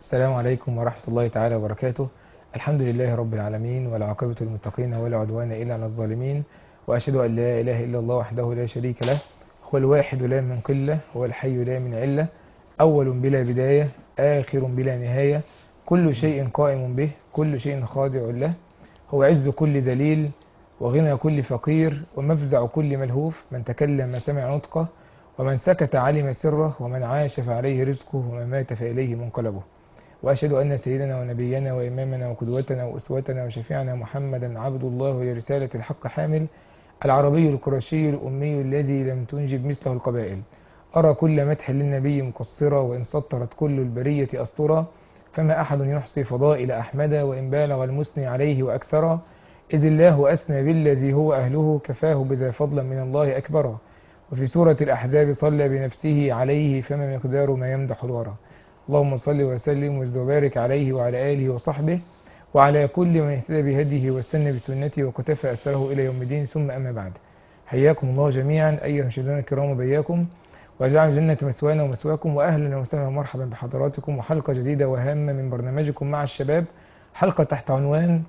السلام عليكم ورحمة الله تعالى وبركاته. الحمد لله رب العالمين، والعاقبة للمتقين ولا عدوان إلا على الظالمين، وأشهد أن لا إله إلا الله وحده لا شريك له، هو الواحد لا من قلة، هو الحي لا من علة، أول بلا بداية، آخر بلا نهاية، كل شيء قائم به، كل شيء خاضع له، هو عز كل ذليل، وغنى كل فقير، ومفزع كل ملهوف، من تكلم سمع نطقه، ومن سكت علم سره، ومن عاش فعليه رزقه، ومن مات فإليه منقلبه. وأشهد أن سيدنا ونبينا وإمامنا وقدوتنا وأسوتنا وشفيعنا محمدا عبد الله ولرسالة الحق حامل، العربي القرشي الأمي الذي لم تنجب مثله القبائل. أرى كل مدح للنبي مقصرا، وإن سطرت كل البرية أسطرا، فما أحد يحصي فضائل أحمد، وإن بالغ المثني عليه وأكثرا، إذ الله أثنى بالذي هو أهله، كفاه بذا فضلا من الله أكبرا. وفي سورة الأحزاب صلى بنفسه عليه، فما مقدار ما يمدح الورى. اللهم صل وسلم وزد وبارك عليه وعلى آله وصحبه وعلى كل من اهتدى بهديه واستنى بسنته وكتفى أثره إلى يوم الدين، ثم أما بعد. حياكم الله جميعا أيها المشاهدون الكرام وبياكم، وجعل الجنة مثوانا ومثواكم، وأهلا وسهلا ومرحبا بحضراتكم، وحلقة جديدة وهامة من برنامجكم مع الشباب، حلقة تحت عنوان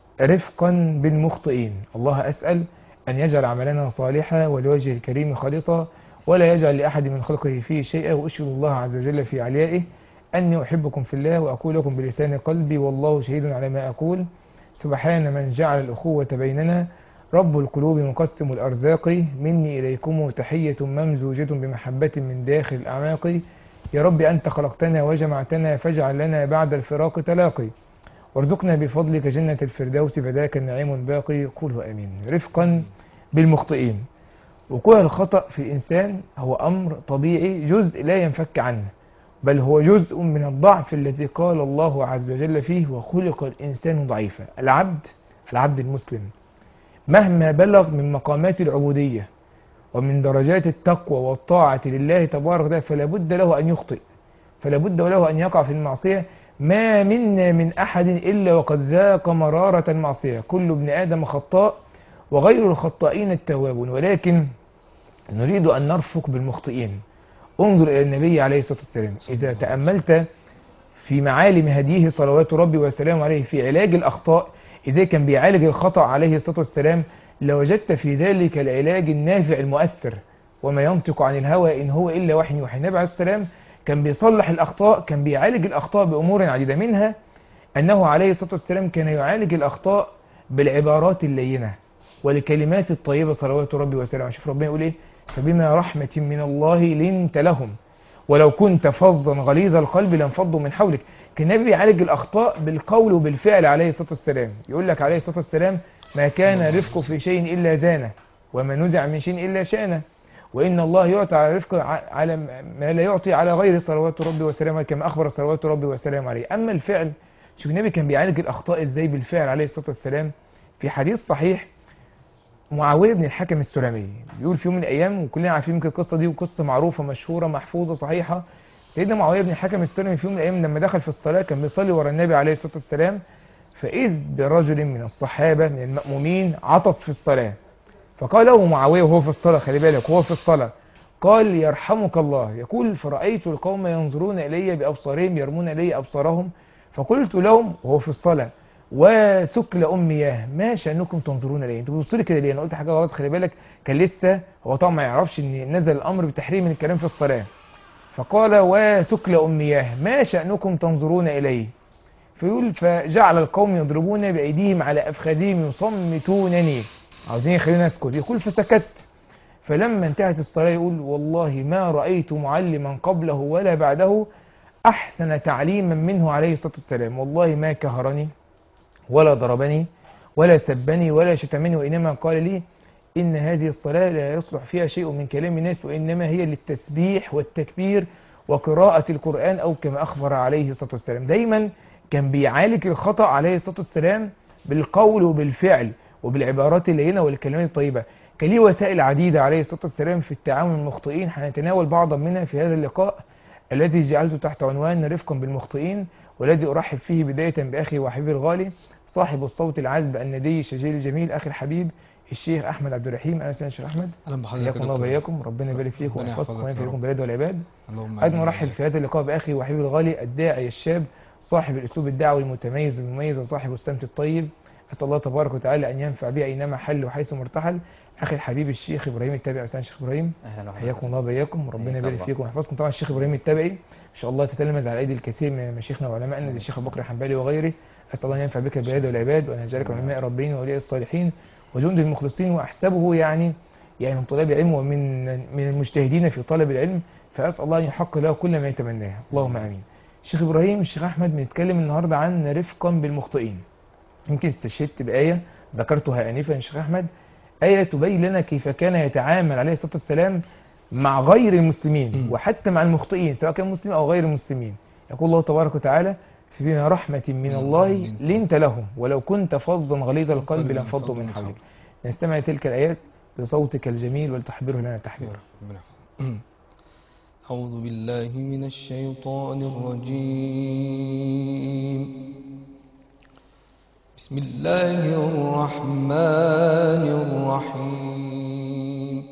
رفقا بالمخطئين. الله أسأل أن يجعل عملنا صالحا ولوجه الكريم خالصا، ولا يجعل لأحد من خلقه فيه شيئا، وأشهد الله عز وجل في عليائه أني أحبكم في الله، وأقول لكم بلسان قلبي والله شهيد على ما أقول. سبحان من جعل الأخوة بيننا، رب القلوب مقسم الأرزاق، مني إليكم تحية ممزوجة بمحبة من داخل الأعماق. يا رب أنت خلقتنا وجمعتنا، فاجعل لنا بعد الفراق تلاقي، وارزقنا بفضلك جنة الفردوس، فذاك النعيم الباقي. قوله آمين. رفقا بالمخطئين. وقوع الخطأ في الإنسان هو أمر طبيعي، جزء لا ينفك عنه، بل هو جزء من الضعف الذي قال الله عز وجل فيه: وخلق الإنسان ضعيفا. العبد المسلم مهما بلغ من مقامات العبودية ومن درجات التقوى والطاعة لله تبارك وتعالى، فلا بد له أن يخطئ، فلا بد له أن يقع في المعصية. ما منا من أحد إلا وقد ذاق مرارة المعصية، كل ابن آدم خطاء وغير الخطائين التوابون، ولكن نريد أن نرفق بالمخطئين. انظر إلى النبي عليه الصلاة والسلام، إذا تأملت في معالم هديه صلوات ربي وسلامه عليه في علاج الأخطاء، إذا كان بيعالج الخطأ عليه الصلاة والسلام، لوجدت في ذلك العلاج النافع المؤثر. وما ينطق عن الهوى إن هو إلا وحي يوحى. النبي عليه الصلاة والسلام كان بيصلح الأخطاء، كان بيعالج الأخطاء بأمور عديدة، منها أنه عليه الصلاة والسلام كان يعالج الأخطاء بالعبارات اللينة والكلمات الطيبة صلوات ربي وسلامه. شوف ربنا يقول إيه: فبما رحمة من الله لنت لهم ولو كنت فظا غليظ القلب لانفضوا من حولك. كان النبي بيعالج الأخطاء بالقول وبالفعل عليه الصلاة والسلام. يقول لك عليه الصلاة والسلام: ما كان رفق في شيء إلا زانه، وما نزع من شيء إلا شانه، وإن الله يعطي على رفق على ما لا يعطي على غير صلوات ربي وسلامه، كما أخبر صلوات ربي وسلامه عليه. أما الفعل، شوف النبي كان بيعالج الأخطاء إزاي بالفعل عليه الصلاة والسلام. في حديث صحيح، معاوية بن الحكم السلمي بيقول في يوم من الأيام، وكلنا عارفين يمكن القصة دي، وقصة معروفة مشهورة محفوظة صحيحة. سيدنا معاوية بن الحكم السلمي في يوم من الأيام لما دخل في الصلاة، كان بيصلي ورا النبي عليه الصلاة والسلام، فإذ برجل من الصحابة من المأمومين عطس في الصلاة، فقال له معاوية وهو في الصلاة، خلي بالك وهو في الصلاة، قال: يرحمك الله. يقول: فرأيت القوم ينظرون إلي بأبصارهم يرمون إلي أبصارهم، فقلت لهم وهو في الصلاة: وثكل أمياه، ما شأنكم تنظرون إلي؟ انتوا بتبصوا لي كده ليه؟ أنا قلت حاجة غلط، خلي بالك. كان لسه هو طبعا ما يعرفش إن نزل الأمر بتحريم الكلام في الصلاة. فقال: وثكل أمياه، ما شأنكم تنظرون إلي؟ فيقول: فجعل القوم يضربون بأيديهم على أفخاذهم يصمتونني، عاوزين يخليني أسكت. يقول: فسكت. فلما انتهت الصلاة يقول: والله ما رأيت معلما قبله ولا بعده أحسن تعليما منه عليه الصلاة والسلام. والله ما كهرني ولا ضربني ولا سبني ولا شتمني، وإنما قال لي: إن هذه الصلاة لا يصلح فيها شيء من كلام الناس، وإنما هي للتسبيح والتكبير وقراءة القرآن، أو كما أخبر عليه الصلاة والسلام. دايما كان بيعالج الخطأ عليه الصلاة والسلام بالقول وبالفعل وبالعبارات اللينة والكلمات الطيبة. كان ليه وسائل عديدة عليه الصلاة والسلام في التعامل مع المخطئين، هنتناول بعضا منها في هذا اللقاء الذي جعلته تحت عنوان رفقا بالمخطئين، والذي أرحب فيه بداية بأخي وحبيبي الغالي، صاحب الصوت العذب الندي الشجيل الجميل، أخي الحبيب الشيخ أحمد عبد الرحيم. أهلا وسهلا شيخ أحمد. اهلا بحضرتك. حياكم الله وبياكم، ربنا يبارك فيكم ويحفظكم وينفع بكم البلاد والعباد. اللهم أيضا امين. نرحب في هذا اللقاء بأخي وحبيبي الغالي الداعي الشاب صاحب الأسلوب الدعوي المتميز المميز وصاحب السمت الطيب. أسأل الله تبارك وتعالى أن ينفع بي أينما حل وحيث مرتحل. أخي الحبيب الشيخ إبراهيم التابعي. أستاذ الشيخ إبراهيم، أهلا حياكم وسهلا. الله وبياكم، وربنا حياك يبارك الله. فيكم ويحفظكم. طبعا الشيخ إبراهيم التابعي ما شاء الله تتلمذ على أيدي الكثير من مشايخنا وعلمائنا زي الشيخ أبو بكر الحنبلي وغيره. أسأل الله أن ينفع بك البلاد والعباد وأن يجعلك من علماء ربين وأولياء الصالحين وجند المخلصين، وأحسبه يعني من طلاب العلم ومن المجتهدين في طلب العلم، فأسأل الله أن يحقق له كل ما يتمناه، اللهم آمين. الشيخ إبراهيم، الشيخ أحمد بنتكلم النهاردة عن رفقا بالمخطئين. يمكن استشهدت بآية ذكرتها آنفا يا شيخ أحمد، آية تبين لنا كيف كان يتعامل عليه الصلاة والسلام مع غير المسلمين وحتى مع المخطئين سواء كان مسلم أو غير المسلمين. يقول الله تبارك وتعالى: فبما رحمة من الله لنت لهم ولو كنت فظا غليظ القلب لانفضوا من حولك. نستمع تلك الآيات بصوتك الجميل ولتحبره لنا تحبيرا. أعوذ بالله من الشيطان الرجيم. بسم الله الرحمن الرحيم.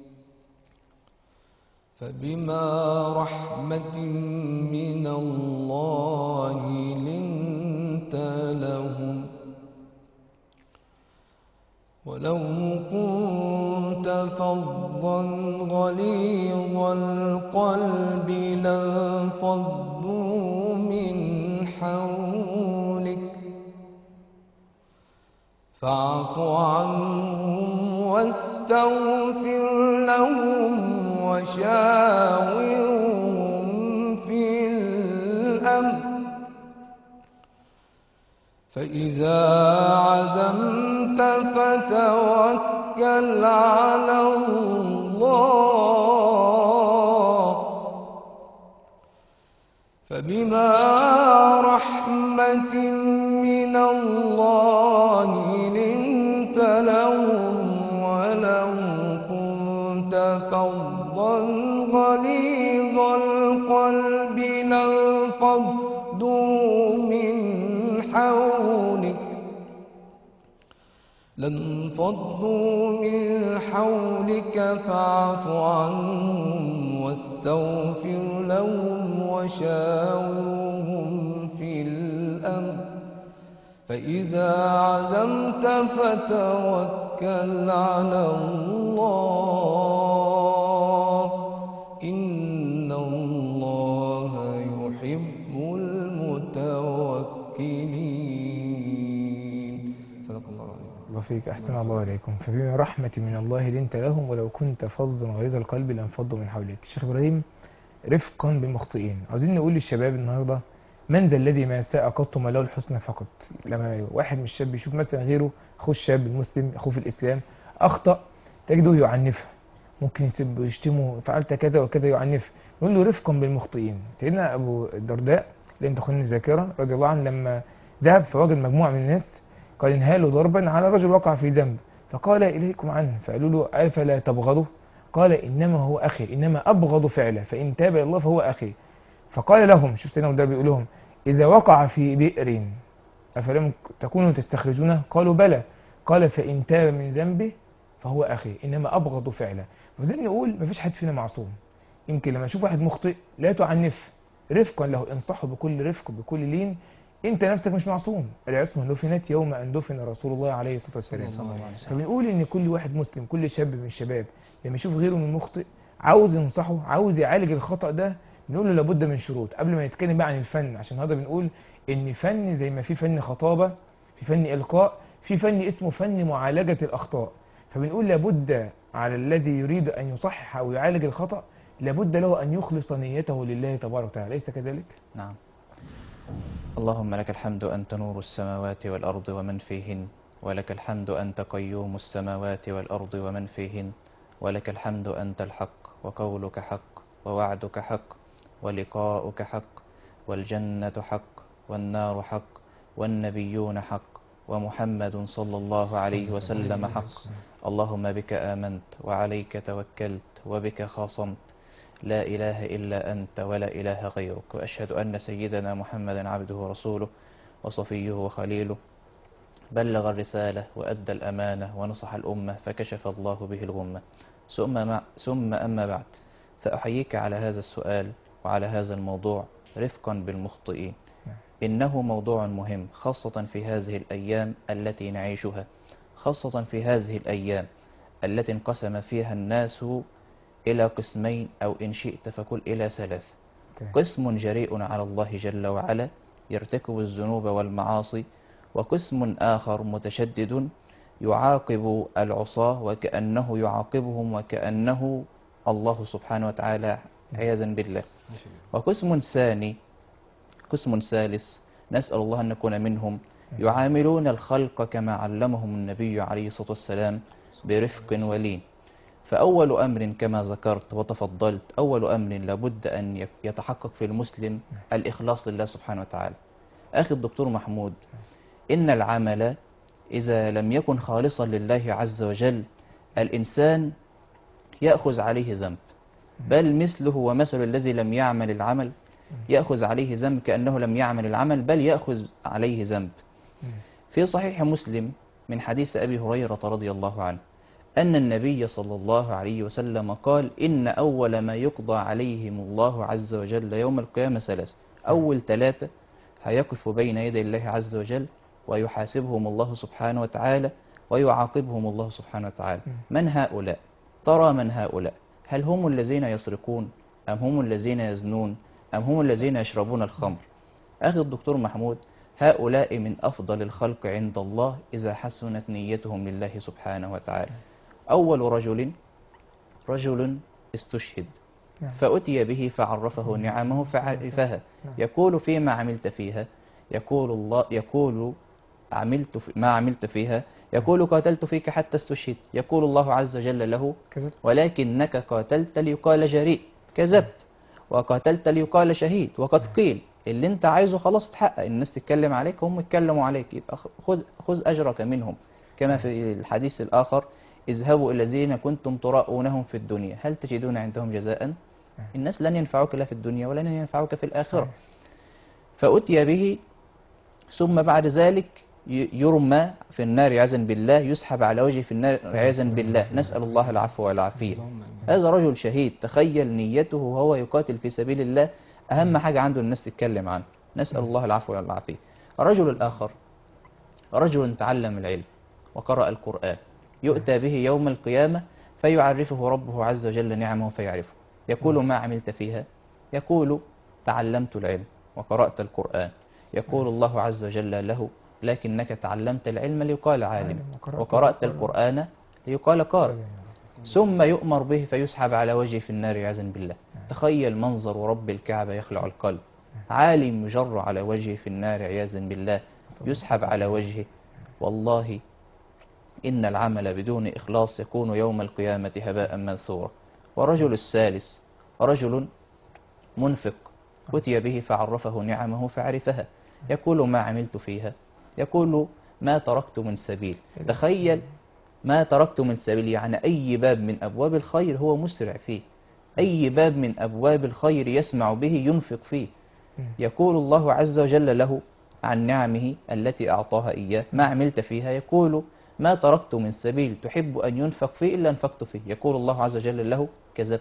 فبما رحمة من الله لنت لهم ولو كنت فظا غليظ القلب لانفضوا من حولك فاعف عنهم واستغفر لهم وشاورهم في الأمر فإذا عزمت فتوكل على الله فبما رحمة من الله لنت لهم ولو كنت فظا غليظ القلب لانفضوا من حولك فاعف عنهم واستغفر لهم وشاورهم في الأمر فإذا عزمت فتوكل على الله إن الله يحب المتوكلين. صدق الله العظيم. الله فيك، أحسن الله عليكم. فبما رحمة من الله لنت لهم ولو كنت فظا غليظ القلب لانفضوا من حولك. الشيخ إبراهيم، رفقا بالمخطئين. عاوزين نقول للشباب النهارده: من ذا الذي ما ساء قط ما له الحسنى فقط. لما واحد من الشباب يشوف مثلا غيره، اخوه الشاب المسلم، اخوه في الاسلام، اخطا، تجده يعنفه، ممكن يسب ويشتمه، فعلت كذا وكذا، يعنفه. نقول له رفقا بالمخطئين. سيدنا ابو الدرداء لم تخن الذاكره رضي الله عنه لما ذهب فوجد مجموعه من الناس قد انهالوا ضربا على رجل وقع في ذنب، فقال اليكم عنه، فقالوا له: افلا تبغضه؟ قال: انما هو اخي، انما ابغض فعله، فان تاب الى الله فهو اخي. فقال لهم، شوف سيدنا ده بيقول لهم: اذا وقع في بئر افلم تكونوا تستخرجونه؟ قالوا: بلى. قال: فان تاب من ذنبه فهو اخي، انما ابغض فعله. فزي نقول مفيش حد فينا معصوم. يمكن لما اشوف واحد مخطئ لا تعنف، رفقا له، انصحه بكل رفق بكل لين. انت نفسك مش معصوم، العصمه دفنت يوم ان دفن رسول الله عليه الصلاه والسلام. فبنقول ان كل واحد مسلم، كل شاب من الشباب لما يشوف غيره من مخطئ عاوز ينصحه، عاوز يعالج الخطأ ده، بنقول له لابد من شروط قبل ما نتكلم بقى عن الفن. عشان هذا بنقول ان فن زي ما في فن خطابة، في فن إلقاء، في فن اسمه فن معالجة الأخطاء. فبنقول لابد على الذي يريد أن يصحح أو يعالج الخطأ لابد له أن يخلص نيته لله تبارك وتعالى، أليس كذلك؟ نعم. اللهم لك الحمد أنت نور السماوات والأرض ومن فيهن، ولك الحمد أنت قيوم السماوات والأرض ومن فيهن، ولك الحمد أنت الحق وقولك حق ووعدك حق ولقاؤك حق والجنة حق والنار حق والنبيون حق ومحمد صلى الله عليه وسلم حق. اللهم بك آمنت وعليك توكلت وبك خاصمت، لا إله إلا أنت ولا إله غيرك، وأشهد أن سيدنا محمدا عبده ورسوله وصفيه وخليله، بلغ الرسالة وأدى الأمانة ونصح الأمة فكشف الله به الغمة. ثم أما بعد، فأحييك على هذا السؤال وعلى هذا الموضوع، رفقا بالمخطئين. إنه موضوع مهم خاصة في هذه الأيام التي نعيشها، خاصة في هذه الأيام التي انقسم فيها الناس إلى قسمين، أو إن شئت فقل إلى ثلاث. قسم جريء على الله جل وعلا يرتكب الذنوب والمعاصي، وقسم آخر متشدد يعاقب العصاة وكأنه يعاقبهم وكأنه الله سبحانه وتعالى عياذا بالله. وقسم ثاني، قسم ثالث، نسأل الله أن نكون منهم، يعاملون الخلق كما علمهم النبي عليه الصلاة والسلام برفق ولين. فأول أمر كما ذكرت وتفضلت، أول أمر لابد أن يتحقق في المسلم الإخلاص لله سبحانه وتعالى. أخي الدكتور محمود، إن العمل إذا لم يكن خالصا لله عز وجل الإنسان يأخذ عليه ذنب، بل مثله ومثل الذي لم يعمل العمل يأخذ عليه ذنب كأنه لم يعمل العمل، بل يأخذ عليه ذنب. في صحيح مسلم من حديث أبي هريرة رضي الله عنه أن النبي صلى الله عليه وسلم قال: إن أول ما يقضى عليهم الله عز وجل يوم القيامة ثلاث. أول ثلاثة هيقف بين يدي الله عز وجل ويحاسبهم الله سبحانه وتعالى ويعاقبهم الله سبحانه وتعالى. من هؤلاء؟ ترى من هؤلاء؟ هل هم الذين يسرقون، أم هم الذين يزنون، أم هم الذين يشربون الخمر؟ أخي الدكتور محمود، هؤلاء من أفضل الخلق عند الله إذا حسنت نيتهم لله سبحانه وتعالى. أول رجل استشهد فأتي به فعرفه نعمه فعرفها، يقول: فيما عملت فيها؟ يقول ما عملت فيها؟ يقول: قاتلت فيك حتى استشهد. يقول الله عز وجل له: ولكنك قاتلت ليقال جريء، كذبت، وقاتلت ليقال شهيد. وقد قيل اللي انت عايزه خلاص اتحقق، الناس تتكلم عليك، هم يتكلموا عليك، يبقى خذ أجرك منهم. كما في الحديث الآخر: اذهبوا إلى الذين كنتم تراءونهم في الدنيا هل تجدون عندهم جزاء؟ الناس لن ينفعوك لا في الدنيا ولن ينفعوك في الآخرة. فأتي به، ثم بعد ذلك يرمى في النار عياذا بالله، يسحب على وجهه في النار عياذا بالله، نسأل الله العفو والعافية. هذا رجل شهيد، تخيل نيته وهو يقاتل في سبيل الله، أهم حاجة عنده الناس تتكلم عنه، نسأل الله العفو والعافية. الرجل الآخر رجل تعلم العلم وقرأ القرآن، يؤتى به يوم القيامة فيعرفه ربه عز وجل نعمه فيعرفه. يقول: ما عملت فيها؟ يقول: تعلمت العلم وقرأت القرآن. يقول الله عز وجل له: لكنك تعلمت العلم ليقال عالم، وقرأت القرآن ليقال قارئ. ثم يؤمر به فيسحب على وجهه في النار عياذا بالله. تخيل منظر رب الكعبة يخلع القلب، عالم يجر على وجهه في النار عياذا بالله، يسحب على وجهه. والله إن العمل بدون إخلاص يكون يوم القيامة هباء منثورا. والرجل الثالث رجل منفق، أتي به فعرفه نعمه فعرفها. يقول: ما عملت فيها؟ يقول: ما تركت من سبيل. تخيل، ما تركت من سبيل، يعني أي باب من أبواب الخير هو مسرع فيه، أي باب من أبواب الخير يسمع به ينفق فيه. يقول الله عز وجل له عن نعمه التي أعطاها إياه: ما عملت فيها؟ يقول: ما تركت من سبيل تحب أن ينفق فيه إلا أنفقت فيه. يقول الله عز وجل له: كذبت،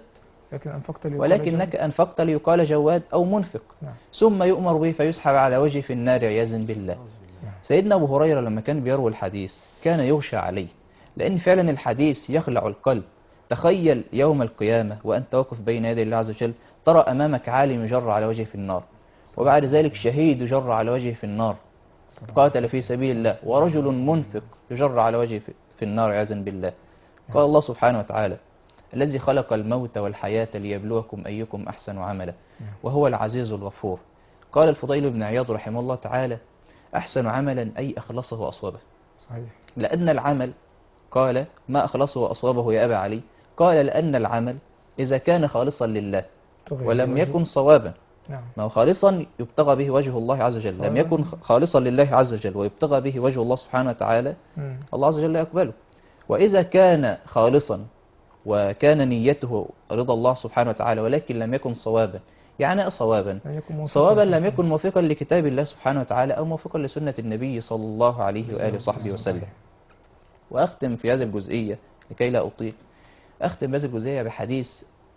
ولكنك أنفقت ليقال جواد أو منفق. ثم يؤمر به فيسحب على وجهه في النار عياذا بالله. سيدنا أبو هريرة لما كان بيروي الحديث كان يغشى عليه، لأن فعلا الحديث يخلع القلب. تخيل يوم القيامة وأنت واقف بين يدي الله عز وجل، ترى أمامك عالم يجر على وجهه في النار، وبعد ذلك شهيد يجر على وجهه في النار قاتل في سبيل الله، ورجل منفق يجر على وجهه في النار عياذا بالله. قال الله سبحانه وتعالى: الذي خلق الموت والحياة ليبلوكم أيكم أحسن عملا وهو العزيز الغفور. قال الفضيل بن عياض رحمه الله تعالى: أحسن عملا أي أخلصه وأصوبه. صحيح. لأن العمل، قال: ما أخلصه وأصوبه يا أبا علي؟ قال: لأن العمل إذا كان خالصا لله ولم يكن صوابا، ما هو خالصا يبتغى به وجه الله عز وجل، لم يكن خالصا لله عز وجل ويبتغى به وجه الله سبحانه وتعالى، الله عز وجل يقبله. وإذا كان خالصا وكان نيته رضا الله سبحانه وتعالى ولكن لم يكن صوابا، يعني صوابا لم يكن موافقا لكتاب الله سبحانه وتعالى أو موافقا لسنة النبي صلى الله عليه وآله وصحبه وسلم. وأختم في هذه الجزئية لكي لا أطيل، أختم هذه الجزئية بحديث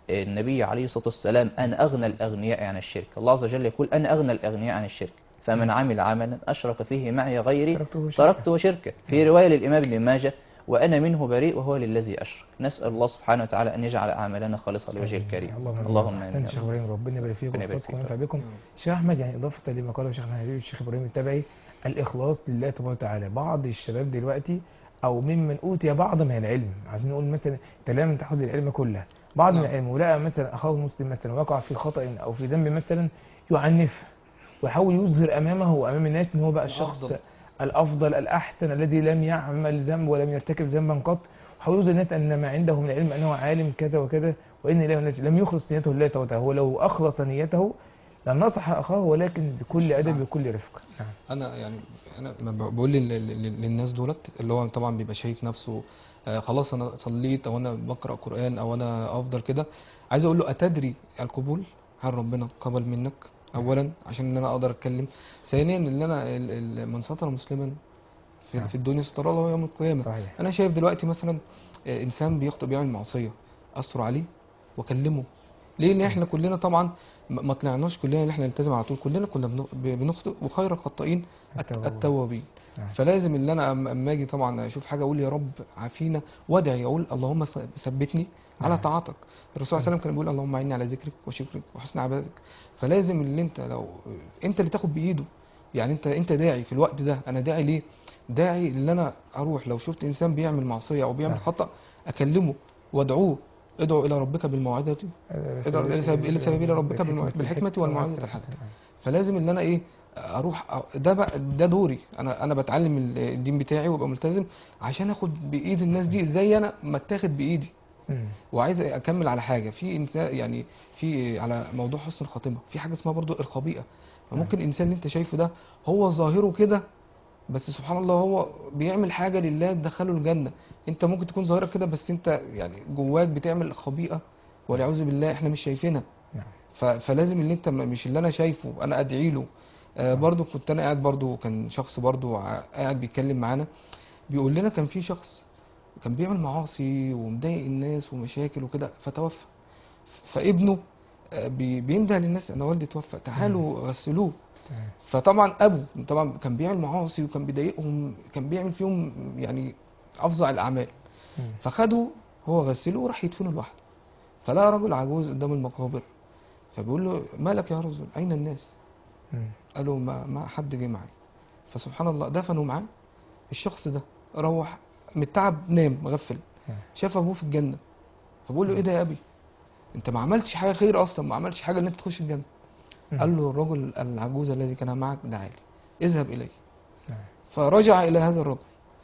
النبي عليه الصلاة والسلام: أنا أغنى الأغنياء عن الشرك. الله عز وجل يقول: أنا أغنى الأغنياء عن الشرك، فمن عمل عملا أشرك فيه معي غيري تركته وشركه. في رواية للإمام ابن ماجه: وأنا منه بريء وهو للذي أشرك. نسأل الله سبحانه وتعالى أن يجعل أعمالنا خالصا لوجه الكريم. اللهم احسنت آمين. شيخ ابراهيم، ربنا يبارك فيكم ربنا يبارك ويحفظكم فيك. وينفع بكم. شيخ احمد، يعني اضافه لما قاله شيخنا الحبيب الشيخ ابراهيم التبعي، الاخلاص لله تبارك وتعالى. بعض الشباب دلوقتي او ممن اوتي بعض من العلم، عايزين نقول مثلا انت لم تاخذ العلم كله، بعض من نعم. العلم، ولقى مثلا اخاه المسلم مثلا وقع في خطأ او في ذنب مثلا، يعنفه ويحاول يظهر امامه وامام الناس ان هو بقى الشخص الأفضل. الافضل الاحسن الذي لم يعمل ذنب ولم يرتكب ذنبا قط، ويحاول يظهر الناس ان ما عنده من العلم انه عالم كذا وكذا، وان لم يخلص نيته لله تعالى. هو لو اخلص نيته لنصح اخاه، ولكن بكل ادب نعم. بكل رفق. نعم. انا يعني انا بقول للناس دولت اللي هو طبعا بيبقى شايف نفسه خلاص انا صليت او انا بقرا قران او انا افضل كده. عايز اقول له: اتدري القبول؟ هل ربنا قبل منك؟ اولا عشان ان انا اقدر اتكلم. ثانيا ان انا من ستر مسلما نعم. في الدنيا ستر الله يوم القيامه. صحيح. انا شايف دلوقتي مثلا انسان بيخطئ بيعمل معصيه، استر عليه واكلمه. ليه؟ لان احنا كلنا طبعا ما طلعناش كلنا اللي احنا نلتزم على طول، كلنا كنا بنخطئ، وخير الخطائين التوابين. نعم. فلازم اللي انا اما اجي طبعا اشوف حاجه اقول يا رب عافينا، وادعي اقول اللهم ثبتني على نعم. طاعتك. الرسول صلى الله عليه وسلم كان بيقول: اللهم اعني على ذكرك وشكرك وحسن عبادتك. فلازم اللي انت لو انت اللي تاخد بايده، يعني انت داعي في الوقت ده. انا داعي ليه؟ داعي اللي انا اروح لو شفت انسان بيعمل معصيه او بيعمل نعم. خطأ اكلمه وادعوه. ادعو الى ربك بالموعظه، ادعو الى سبيل ربك بالحكمه والموعظه الحسنه. فلازم ان انا ايه، اروح ده بقى ده دوري. انا بتعلم الدين بتاعي وابقى ملتزم عشان اخد بايد الناس دي زي انا ما اتاخد بايدي. وعايز اكمل على حاجه في انسان، يعني في على موضوع حسن الخاتمه، في حاجه اسمها برضو الخبيئه. فممكن انسان اللي انت شايفه ده هو ظاهره كده، بس سبحان الله هو بيعمل حاجه لله تدخله الجنه. انت ممكن تكون ظاهرك كده بس انت يعني جواك بتعمل خبيئه والعياذ بالله احنا مش شايفينها. نعم. فلازم اللي انت مش اللي انا شايفه انا ادعي له. برضو كنت انا قاعد، برضو كان شخص برضو قاعد بيتكلم معانا، بيقول لنا كان في شخص كان بيعمل معاصي ومضايق الناس ومشاكل وكده فتوفى. فابنه بينده للناس: انا والدي توفى، تعالوا غسلوه. فطبعا ابوه طبعا كان بيعمل معاصي وكان بيضايقهم، كان بيعمل فيهم يعني افظع الاعمال. فخدوا هو غسله وراح يدفنه لوحده. فلقى راجل عجوز قدام المقابر، فبيقول له: مالك يا رجل، اين الناس؟ قال له: ما حد جه معايا. فسبحان الله دفنوا معاه. الشخص ده روح من التعب نام مغفل، شاف ابوه في الجنه. فبقول له: ايه ده يا ابي؟ انت ما عملتش حاجه خير اصلا، ما عملتش حاجه ان انت تخش الجنه. قال له: الرجل العجوز الذي كان معك دعا لي، اذهب اليه. فرجع الى هذا الرجل،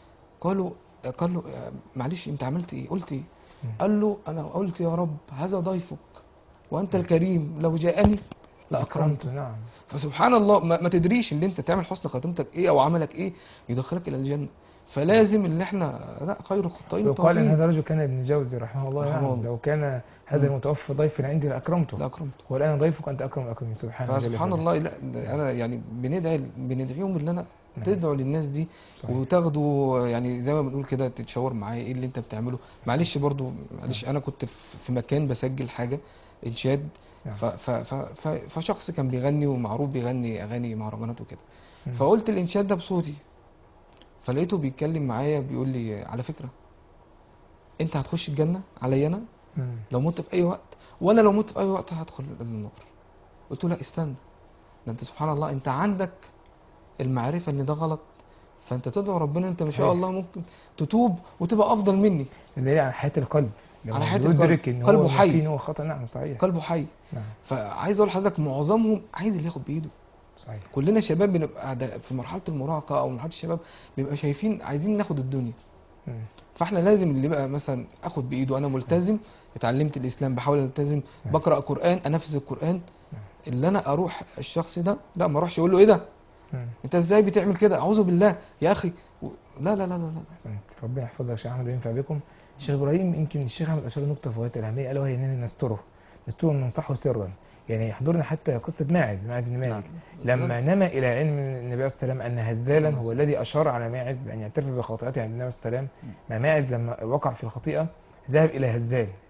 قال له: معلش انت عملت ايه؟ قلت ايه؟ قال له: انا قلت يا رب هذا ضيفك وانت الكريم، لو جاءني لاكرمته. نعم. فسبحان الله ما تدريش ان انت تعمل حسن خاتمتك ايه او عملك ايه يدخلك الى الجنه. فلازم ان احنا لا، خير الخطائين ويقال ان التوابين. هذا الرجل كان ابن جوزي رحمه الله، رحمه يعني الله. لو كان هذا المتوفى ضيفا عندي لاكرمته، لاكرمته. والان ضيفك انت اكرم الاكرمين. سبحانه جل فسبحان جلاله. الله. لا انا يعني بندعيهم اللي انا تدعوا للناس دي. صحيح. وتاخدوا يعني زي ما بنقول كده تتشاور معايا ايه اللي انت بتعمله. معلش برضو معلش، انا كنت في مكان بسجل حاجه انشاد، فشخص كان بيغني ومعروف بيغني اغاني مهرجانات وكده. فقلت الانشاد ده بصوتي، فلقيته بيتكلم معايا بيقول لي: على فكره انت هتخش الجنه عليا انا لو مت في اي وقت، وانا لو مت في اي وقت هدخل النار. قلت له: لا استنى، ده انت سبحان الله انت عندك المعرفه ان ده غلط، فانت تدعو ربنا انت ما شاء الله ممكن تتوب وتبقى افضل مني. دليل على حياة القلب، على لما حياة القلب، بيدرك ان قلبه هو ما حي، فيه ان هو خطأ. نعم صحيح. قلبه حي. نعم. فعايز اقول لحضرتك معظمهم عايز اللي ياخد بايده. صحيح. كلنا شباب بنبقى في مرحله المراهقه او مرحله الشباب بنبقى شايفين عايزين ناخد الدنيا. فاحنا لازم اللي بقى مثلا اخد بايده، انا ملتزم، اتعلمت الاسلام بحاول التزم، بقرا قران، انفذ القران. اللي انا اروح الشخص ده لا ما اروحش اقول له: ايه ده انت ازاي بتعمل كده، اعوذ بالله يا اخي. لا لا لا لا لا. ربنا يحفظك يا شيخ احمد وينفع بكم. الشيخ ابراهيم يمكن الشيخ احمد اشار نقطه في غايه الاهميه، الا وهي اننا نستره وننصحه سرا. يعني يحضرنا حتى قصه ماعز بن مالك لما نما الى علم النبي صلى الله عليه وسلم ان هزالا هو الذي اشار على ماعز بان يعترف بخطيئته عند النبي صلى الله عليه وسلم. ماعز لما وقع في الخطيئه ذهب الى هزال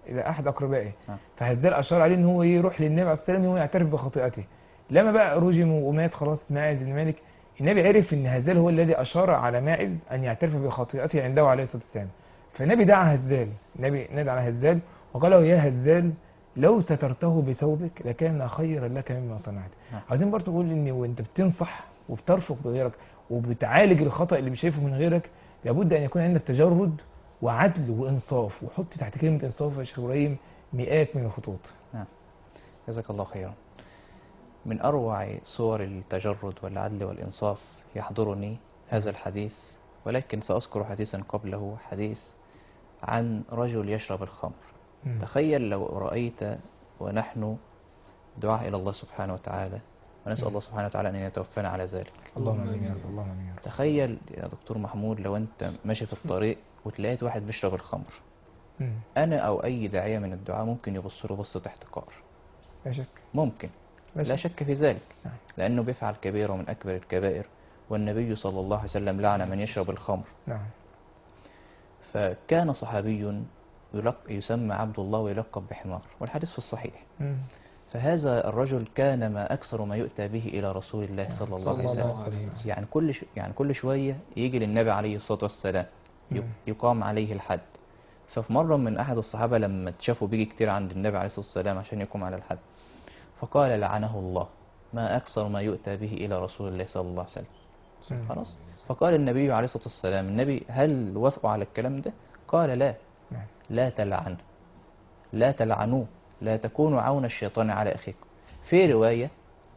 الى احد اقربائه. نعم. فهزال اشار عليه ان هو يروح للنبي عليه الصلاه والسلام ان هو يعترف بخطيئته. لما بقى رجم ومات خلاص ماعز بن مالك، النبي عرف ان هزال هو الذي اشار على ماعز ان يعترف بخطيئته عنده عليه الصلاه والسلام. فالنبي دعا هزال، النبي نادى على هزال وقال له يا هزال لو سترته بثوبك لكان خيرا لك مما صنعت. نعم. عايزين برضه نقول ان وانت بتنصح وبترفق بغيرك وبتعالج الخطأ اللي شايفه من غيرك، لابد ان يكون عندك تجرد وعدل وانصاف، وحط تحت كلمه انصاف يا شيخ ابراهيم مئات من الخطوط. جزاك الله خيرا. من أروع صور التجرد والعدل والإنصاف يحضرني هذا الحديث، ولكن سأذكر حديثا قبله، حديث عن رجل يشرب الخمر. مم. تخيل لو رأيت ونحن دعاء إلى الله سبحانه وتعالى، ونسأل الله سبحانه وتعالى أن يتوفانا على ذلك. اللهم امين يا رب، اللهم امين يا رب. تخيل يا دكتور محمود لو أنت ماشي في الطريق وتلاقيت واحد بيشرب الخمر، مم. أنا أو أي داعية من الدعاء ممكن يبص له بصة احتقار، لا شك. ممكن، لا لا شك. شك في ذلك، نعم. لأنه بيفعل كبيرة من أكبر الكبائر، والنبي صلى الله عليه وسلم لعن من يشرب الخمر. نعم. فكان صحابي يسمى عبد الله ويلقب بحمار، والحديث في الصحيح. مم. فهذا الرجل كان ما أكثر ما يؤتى به إلى رسول الله صلى الله عليه وسلم. يعني كل شوية يجي للنبي عليه الصلاة والسلام مم. يقام عليه الحد. ففي مرة من أحد الصحابة لما شافوا بيجي كتير عند النبي عليه الصلاة والسلام عشان يقوم على الحد، فقال لعنه الله ما أكثر ما يؤتى به إلى رسول الله صلى الله عليه وسلم. مم. خلاص. فقال النبي عليه الصلاة والسلام النبي هل وافقوا على الكلام ده؟ قال لا. نعم. لا تلعنه، لا تلعنوه، لا تكونوا عون الشيطان على أخيكم. في رواية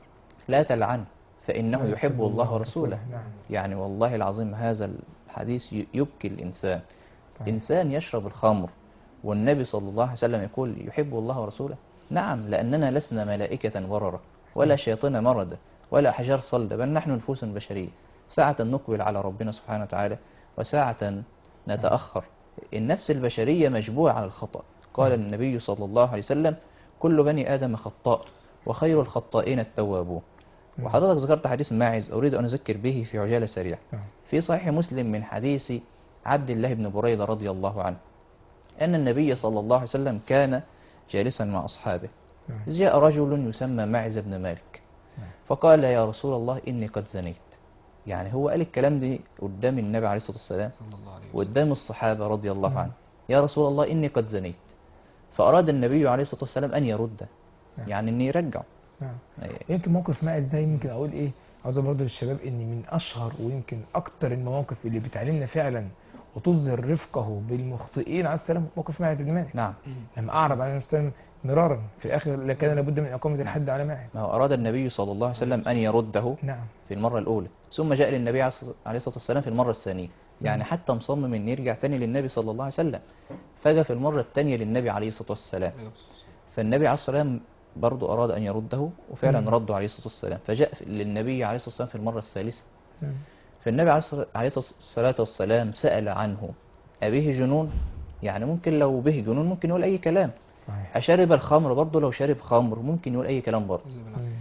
لا تلعنه فإنه يحب الله ورسوله. نعم. يعني والله العظيم هذا الحديث يبكي الإنسان. صحيح. إنسان يشرب الخمر والنبي صلى الله عليه وسلم يقول يحب الله ورسوله. نعم، لأننا لسنا ملائكة بررة ولا شياطين مردة ولا أحجار صلدة، بل نحن نفوس بشرية، ساعة نقبل على ربنا سبحانه وتعالى وساعة نتأخر. النفس البشرية مجبوعة على الخطأ. قال النبي صلى الله عليه وسلم كل بني آدم خطاء وخير الخطائين التوابون. وحضرتك ذكرت حديث ماعز، أريد أن أذكر به في عجالة سريعة. في صحيح مسلم من حديث عبد الله بن بريدة رضي الله عنه أن النبي صلى الله عليه وسلم كان جالسا مع أصحابه، إذ جاء رجل يسمى ماعز بن مالك فقال يا رسول الله إني قد زنيت. يعني هو قال الكلام دي قدام النبي عليه الصلاة والسلام وقدام الصحابة رضي الله عنه، يا رسول الله إني قد زنيت. فأراد النبي عليه الصلاة والسلام أن يرده، يعني أن يرجعه. نعم. يمكن موقف ماعز ده يمكن أقول إيه، عاوز برضه للشباب إن من أشهر ويمكن أكتر المواقف اللي بتعلمنا فعلا وتظهر رفقه بالمخطئين عليه السلام موقف ماعز بن مالك. نعم. لما أعرض على النبي صلى الله عليه وسلم مرارا في الآخر لكان لابد من إقامة الحد على ماعز. أراد النبي صلى الله عليه وسلم أن يرده نعم. في المرة الأولى، ثم جاء للنبي عليه الصلاة والسلام في المرة الثانية، يعني حتى مصمم أن يرجع تاني للنبي صلى الله عليه وسلم، فجاء في المرة الثانية للنبي عليه الصلاة والسلام. فالنبي عليه الصلاة والسلام برضو أراد أن يرده وفعلا رده عليه الصلاة والسلام، فجاء للنبي عليه الصلاة والسلام في المرة الثالثة. فالنبي عليه الصلاة والسلام سأل عنه أبيه جنون؟ يعني ممكن لو به جنون ممكن يقول أي كلام. صحيح. أشرب الخمر؟ برضه لو شرب خمر ممكن يقول أي كلام برضه.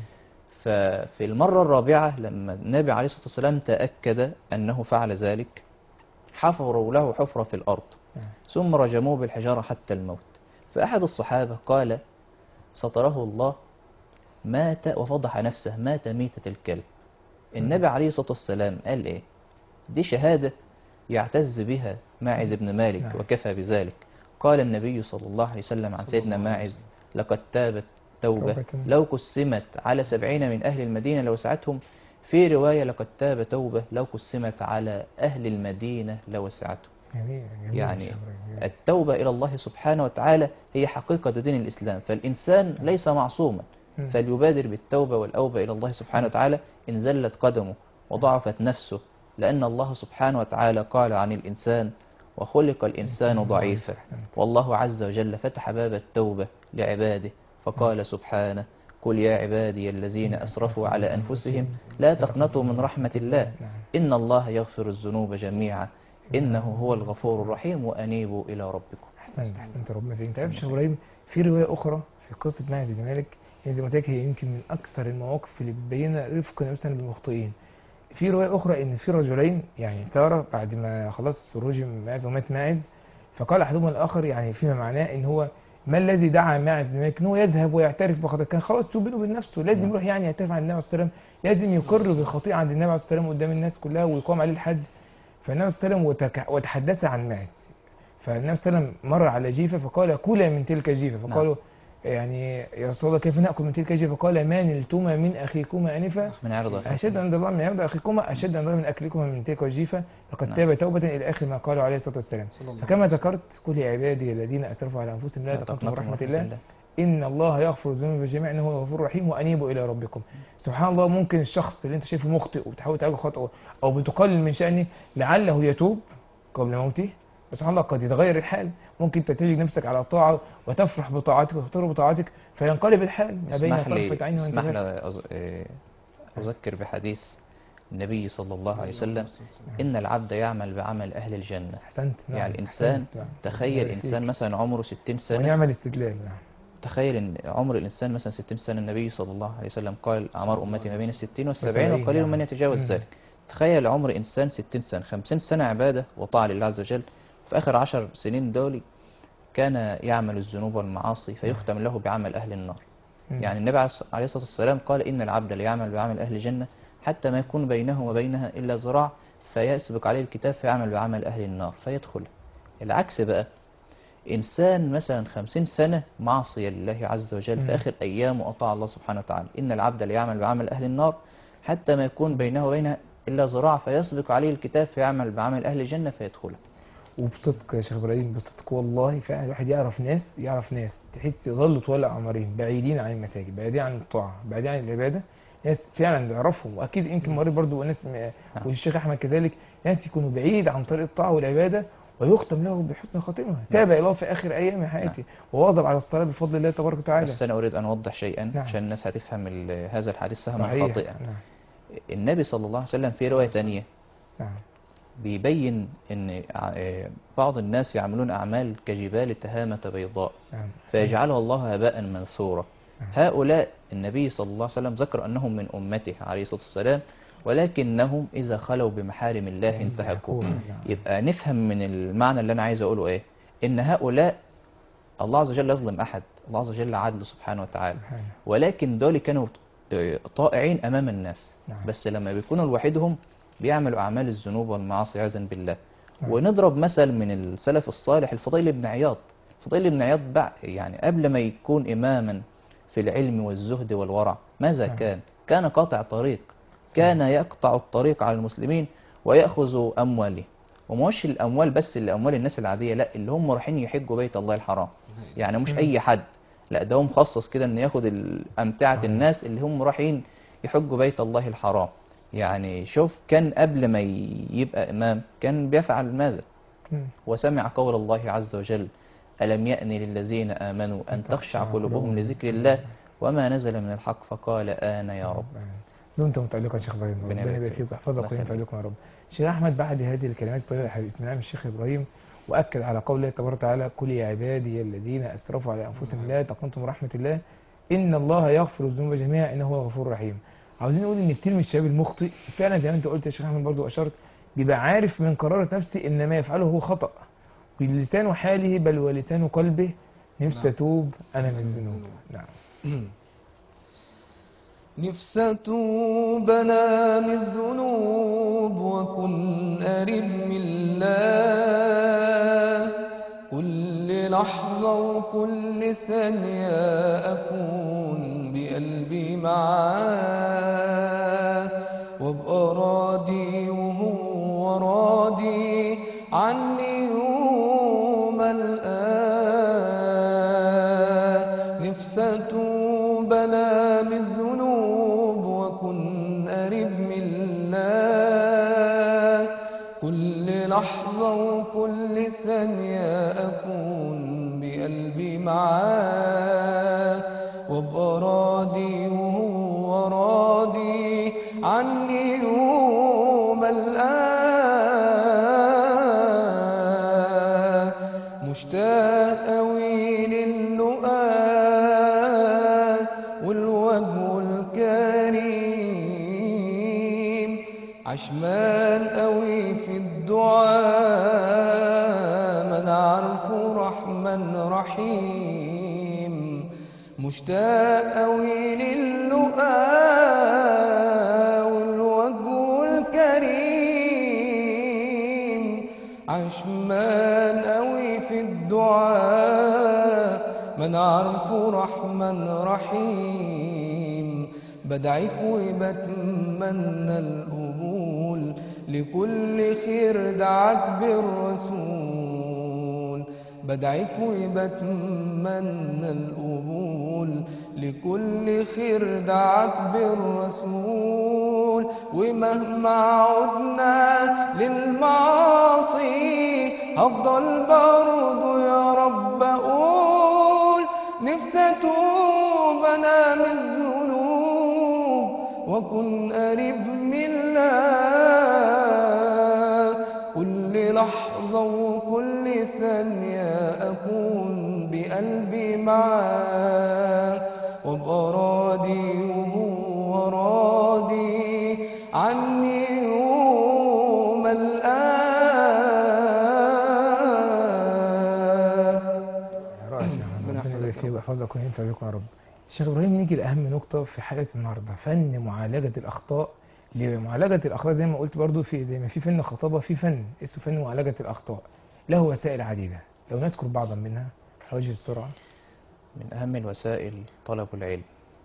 ففي المرة الرابعة لما النبي عليه الصلاة والسلام تأكد أنه فعل ذلك حفروا له حفرة في الأرض ثم رجموه بالحجارة حتى الموت. فأحد الصحابة قال ستره الله مات وفضح نفسه مات ميتة الكلب. النبي عليه الصلاة والسلام قال إيه؟ دي شهادة يعتز بها ماعز بن مالك وكفى بذلك. قال النبي صلى الله عليه وسلم عن سيدنا ماعز لقد تابت توبة لو قسمت على 70 من أهل المدينة لوسعتهم. في رواية لقد تاب توبة لو قسمت على أهل المدينة لوسعتهم. يعني التوبة إلى الله سبحانه وتعالى هي حقيقة دين الإسلام، فالإنسان ليس معصوما، فليبادر بالتوبة والأوبة إلى الله سبحانه وتعالى إن زلت قدمه وضعفت نفسه، لأن الله سبحانه وتعالى قال عن الإنسان وخلق الإنسان ضعيفا، والله عز وجل فتح باب التوبة لعباده فقال سبحانه قل يا عبادي الذين أسرفوا على أنفسهم لا تقنطوا من رحمة الله إن الله يغفر الذنوب جميعا إنه هو الغفور الرحيم وأنيبوا إلى ربكم. أحسنت ربنا فيك. أنت عارف يا شيخ إبراهيم في رواية أخرى في قصة ماعز بن مالك، يعني زي ما قلت لك هي يمكن من أكثر المواقف اللي بتبين رفق النبي صلى الله عليه وسلم بالمخطئين. في رواية أخرى إن في رجلين يعني سارة بعد ما خلاص رجم ماعز ومات ماعز، فقال أحدهما الآخر يعني فيما معناه إن هو ما الذي دعا ماعز بن مالك ان هو يذهب ويعترف بخطأ؟ كان خلاص توب بينه وبين نفسه، لازم يروح يعني يعترف عند النبي عليه الصلاه والسلام، لازم يقر بالخطيئه عند النبي عليه الصلاه والسلام قدام الناس كلها ويقام عليه الحد. فالنبي عليه الصلاه والسلام وتحدث عن ماعز، فالنبي صلى الله عليه وسلم مر على جيفه فقال كلا من تلك الجيفه، فقالوا يعني يا رسول الله كيف ناكل من تلك الجيفه؟ فقال ما نلتما من اخيكما انفا من عرض اشد عند الله من عرض اخيكما، اشد عند الله من اكلكما من تلك الجيفه، لقد نعم. تاب توبه الى اخر ما قاله عليه الصلاه والسلام. صلى الله فكما عليه وسلم. ذكرت قل يا عبادي الذين اسرفوا على انفسهم لا لا تقنطوا من تقنطوا من رحمه الله ان الله يغفر الذنوب جميعا انه هو الغفور الرحيم وانيبوا الى ربكم. سبحان الله، ممكن الشخص اللي انت شايفه مخطئ وبتحاول تعالج خطأه او بتقلل من شأنه لعله يتوب قبل موته، سبحان الله قد يتغير الحال. ممكن انت تجد نفسك على طاعه وتفرح بطاعتك وتغتر بطاعتك فينقلب الحال ما بين اسمح لي طرفة عين اسمح وانتباه. لي أذكر بحديث النبي صلى الله عليه وسلم إن العبد يعمل بعمل أهل الجنة. احسنت. نعم. يعني الإنسان أحسنت. نعم. تخيل ربنا إنسان يبارك مثلا عمره 60 سنة، ونعمل استدلال. نعم. تخيل إن عمر الإنسان مثلا 60 سنة. النبي صلى الله عليه وسلم قال أعمار أمتي ما بين 60 و70 وقليل نعم. من يتجاوز ذلك. تخيل عمر إنسان 60 سنة، 50 سنة عبادة وطاعة لله عز وجل، في آخر 10 سنين دول كان يعمل الذنوب والمعاصي فيختم له بعمل أهل النار. يعني النبي عليه الصلاة والسلام قال إن العبد ليعمل بعمل أهل الجنة حتى ما يكون بينه وبينها إلا ذراع فيسبق عليه الكتاب فيعمل بعمل أهل النار فيدخل. العكس بقى، إنسان مثلا 50 سنة معصية لله عز وجل في آخر أيامه أطاع الله سبحانه وتعالى، إن العبد ليعمل بعمل أهل النار حتى ما يكون بينه وبينها إلا ذراع فيسبق عليه الكتاب فيعمل بعمل أهل الجنة فيدخل. وبصدق يا شيخ ابراهيم، بصدق والله فعلا الواحد يعرف ناس تحس يظلوا طوال اعمارهم بعيدين عن المساجد، بعيدين عن الطاعه، بعيدين عن العباده، ناس فعلا بيعرفهم، واكيد يمكن مريت برضه وناس والشيخ احمد كذلك، ناس يكونوا بعيد عن طريق الطاعه والعباده ويختم له بحسن خاتمه، تاب الى الله في اخر ايام حياته وواظب على الصلاه بفضل الله تبارك وتعالى. بس أنا أريد أن أوضح شيئا نعم. عشان الناس هتفهم هذا الحديث فهما صحيح. خاطئا. نعم. النبي صلى الله عليه وسلم في رواية تانية نعم. بيبين ان بعض الناس يعملون اعمال كجبال تهامة بيضاء نعم. فيجعلها الله هباء منثورا. هؤلاء النبي صلى الله عليه وسلم ذكر انهم من امته عليه الصلاة والسلام ولكنهم اذا خلوا بمحارم الله انتهكوه. يبقى نفهم من المعنى اللي انا عايز اقوله ايه، ان هؤلاء الله عز وجل يظلم احد، الله عز وجل عدل سبحانه وتعالى، ولكن دول كانوا طائعين امام الناس. بس لما بيكونوا لوحدهم بيعملوا أعمال الذنوب والمعاصي عياذا بالله. ونضرب مثل من السلف الصالح الفضيل بن عياض. الفضيل بن عياض يعني قبل ما يكون إماما في العلم والزهد والورع ماذا كان؟ كان قاطع طريق، كان يقطع الطريق على المسلمين ويأخذ أمواله، ومش الأموال بس اللي أموال الناس العادية، لا اللي هم رايحين يحجوا بيت الله الحرام، يعني مش أي حد، لا ده هو مخصص كده إن ياخد أمتعة الناس اللي هم رايحين يحجوا بيت الله الحرام. يعني شوف كان قبل ما يبقى إمام كان بيفعل ماذا؟ وسمع قول الله عز وجل ألم يأن للذين آمنوا أن تخشع قلوبهم لذكر الله وما نزل من الحق فقال آن يا رب. دمتم متعلقا يا شيخ ابراهيم، ربنا يبارك فيك ويحفظك وينفع بكم يا رب. شيخ احمد بعد هذه الكلمات الطيبه الحديث من عام الشيخ ابراهيم واكد على قول الله تبارك وتعالى قل يا عبادي الذين اسرفوا على انفسهم لا تقنطوا من رحمه الله ان الله يغفر الذنوب جميعا انه هو الغفور الرحيم. عاوزين نقول ان كتير من الشباب المخطئ فعلا زي ما انت قلت يا شيخ احمد برضو اشرت بيبقى عارف من قرارة نفسه ان ما يفعله هو خطأ، بلسان حاله بل ولسان قلبه نفسي اتوب انا من الذنوب. نعم. نفسي اتوب انا من الذنوب وكن قريب من الله، كل لحظة وكل ثانية اكون بقلبي معاه، وابقى راضي وهو راضي عني يوم الآن. نفسي اتوب انا من الذنوب وكن قريب من الله، كل لحظة وكل ثانية أكون بقلبي معاه، وابقى راضي وهو راضي عني يوم الآن. مشتاق أوي للقاء والوجه الكريم، عشمان قوي في الدعاء من عارفه رحمن رحيم. مشتاق أوي للقاء والوجه الكريم، عشمان أوي في الدعاء من عارفه رحمن رحيم. بدعيك وبتمنى القبول لكل خير دعاك بالرسول. بدعيك وبتمنى القبول لكل خير دعاك بالرسول. ومهما عدنا للمعاصي هفضل برضو يا رب أقول نفسي أتوب أنا من الذنوب وأكون قريب من الله. كل لحظة وكل ثانية أكون بقلبي معاه وأبقى راضي وهو راضي عني يوم الآن. رائع يا عم، ربنا ربنا يبارك يحفظك يا فيك رب. ويحفظك وينفع بكم يا رب. الشيخ ابراهيم، نيجي لاهم نقطه في حلقه النهارده، فن معالجه الاخطاء. لمعالجه الاخطاء زي ما قلت برضو، في زي ما في فن خطابه، في فن اسمه فن معالجه الاخطاء، له وسائل عديده. لو نذكر بعضا منها على وجه السرعه. من أهم الوسائل طلب العلم.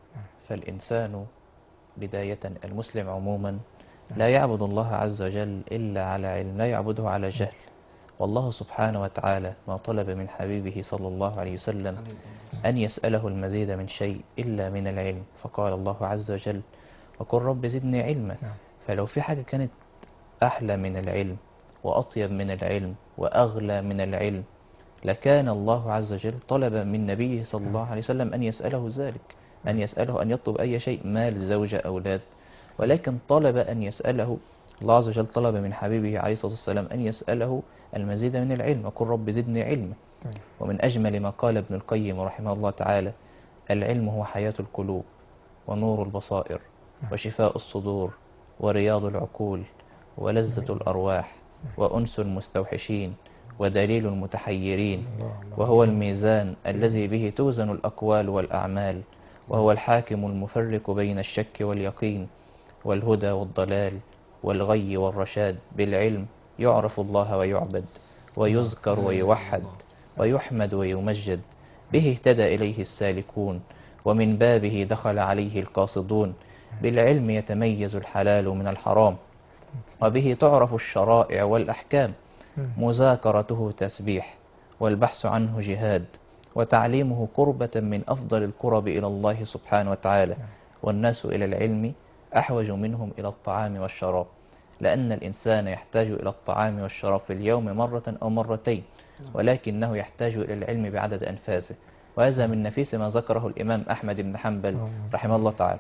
فالإنسان بداية، المسلم عموما لا يعبد الله عز وجل إلا على علم، لا يعبده على جهل. والله سبحانه وتعالى ما طلب من حبيبه صلى الله عليه وسلم أن يسأله المزيد من شيء إلا من العلم، فقال الله عز وجل وقل رب زدني علما. نعم. فلو في حاجة كانت أحلى من العلم وأطيب من العلم وأغلى من العلم لكان الله عز وجل طلب من نبيه صلى الله عليه وسلم أن يسأله ذلك، أن يسأله أن يطلب أي شيء، مال، زوجة، أولاد. ولكن طلب أن يسأله، الله عز وجل طلب من حبيبه عليه الصلاة والسلام أن يسأله المزيد من العلم، وقل رب زدني علما. طيب. ومن أجمل ما قال ابن القيم رحمه الله تعالى: العلم هو حياة القلوب ونور البصائر وشفاء الصدور ورياض العقول ولذة الأرواح وأنس المستوحشين ودليل المتحيرين، وهو الميزان الذي به توزن الأقوال والأعمال، وهو الحاكم المفرق بين الشك واليقين والهدى والضلال والغي والرشاد. بالعلم يعرف الله ويعبد ويذكر ويوحد ويحمد ويمجد، به اهتدى إليه السالكون ومن بابه دخل عليه القاصدون. بالعلم يتميز الحلال من الحرام، وبه تعرف الشرائع والأحكام. مذاكرته تسبيح، والبحث عنه جهاد، وتعليمه قربة من أفضل القرب إلى الله سبحانه وتعالى. والناس إلى العلم أحوج منهم إلى الطعام والشراب، لأن الإنسان يحتاج إلى الطعام والشراب في اليوم مرة أو مرتين، ولكنه يحتاج إلى العلم بعدد أنفاسه. وهذا من نفيس ما ذكره الإمام أحمد بن حنبل رحمه الله تعالى.